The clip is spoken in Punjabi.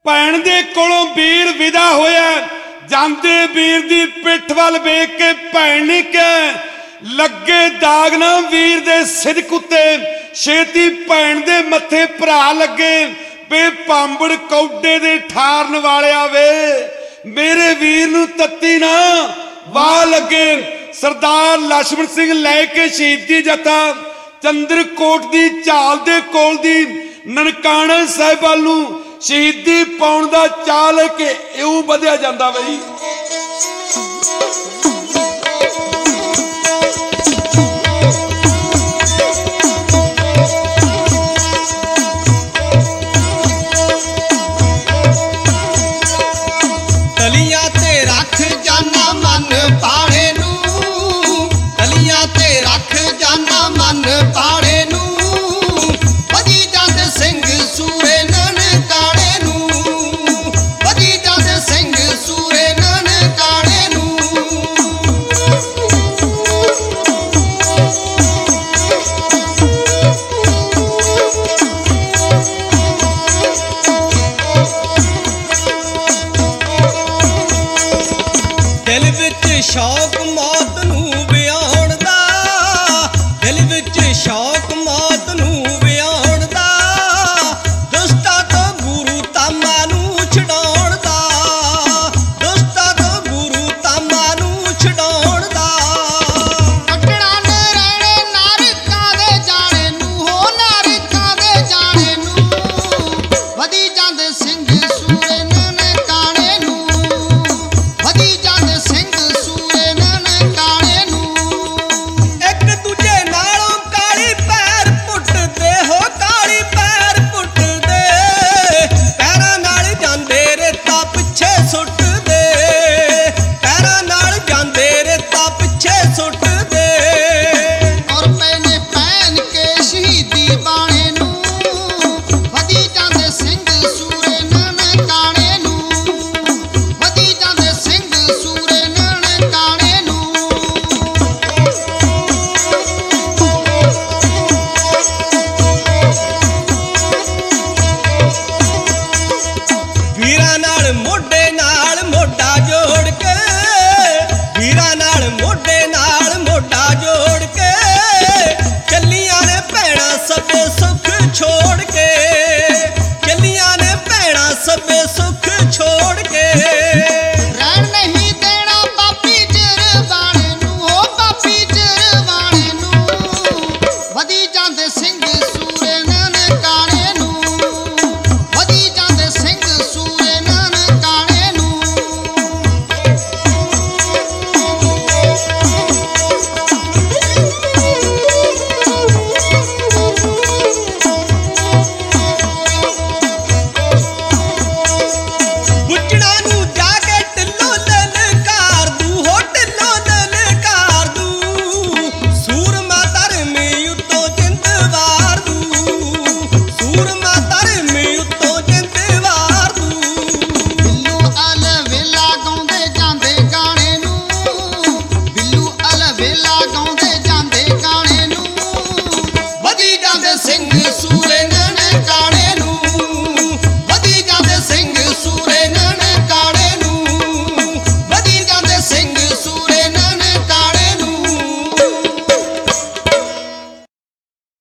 ਭੈਣ ਦੇ ਕੋਲੋਂ ਵੀਰ ਵਿਦਾ ਹੋਇਆ। ਜਾਂਦੇ ਵੀਰ ਦੀ ਪਿੱਠ ਵੱਲ ਵੇਖ ਕੇ ਭੈਣ ਨੇ ਕਿਹਾ, ਲੱਗੇ ਦਾਗ ਨਾ ਵੀਰ ਦੇ ਸਿਦਕ ਉੱਤੇ। ਛੇਤੀ ਭੈਣ ਦੇ ਮੱਥੇ ਭਰਾ ਲੱਗੇ, ਵੇ ਪਾਂਬੜ ਕੌਡੇ ਦੇ ਠਾਰਨ ਵਾਲਿਆ ਵੇ, ਮੇਰੇ ਵੀਰ ਨੂੰ ਤੱਤੀ ਨਾ ਵਾਹ ਲੱਗੇ। ਸਰਦਾਰ ਲਛਮਣ ਸਿੰਘ ਲੈ ਕੇ ਸ਼ਹੀਦੀ ਜਥਾ ਚੰਦਰਕੋਟ ਦੀ ਝਾਲ ਦੇ ਕੋਲ ਦੀ ਨਨਕਾਣਾ ਸਾਹਿਬ ਵੱਲ ਨੂੰ ਸ਼ਹੀਦੀ ਪਾਉਣ ਦਾ ਚਾਅ ਲੈ ਕੇ ਇਉਂ ਵਧਿਆ ਜਾਂਦਾ ਬਈ। ਤਲੀਆਂ ਤੇ ਰੱਖ ਜਾਨਾ ਮਨ ਪਾੜੇ ਨੂੰ, ਤਲੀਆਂ ਤੇ ਰੱਖ ਜਾਨਾ ਮਨ ਪਾੜੇ ਨੂੰ, ਵਧੀ ਜਾਂਦੇ ਸਿੰਘ ਸੂਰੇ ਨਨਕਾਣੇ ਨੂੰ, ਵਧੀ ਜਾਂਦੇ ਸਿੰਘ ਸੂਰੇ ਨਨਕਾਣੇ ਨੂੰ। ਦਿਲ ਵਿੱਚ ਸ਼ੌਕ ਮੌਤ ਨੂੰ ਵਿਆਹੁਣ ਦਾ, ਦਿਲ ਵਿੱਚ ਸ਼ੌਕ ਮੌਤ ਨੂੰ ਵਿਆਹੁਣ ਦਾ, ਦੁਸ਼ਟਾਂ ਤੋਂ ਗੁਰੂ ਤਾਮਾ ਨੂੰ ਛਡਾਉਣ ਦਾ, ਦੁਸ਼ਟਾਂ ਤੋਂ ਗੁਰੂ ਤਾਮਾ ਨੂੰ ਛਡਾਉਣ ਦਾ। ਕੱਟਣਾ ਨਰੈਣੇ ਨਾਰਕਾਂ ਦੇ ਜਾਣੇ ਨੂੰ, ਹੋ ਨਾਰਕਾਂ ਦੇ ਜਾਣੇ ਨੂੰ, ਵਧੀ ਜਾਂਦੇ ਸਿੰਘ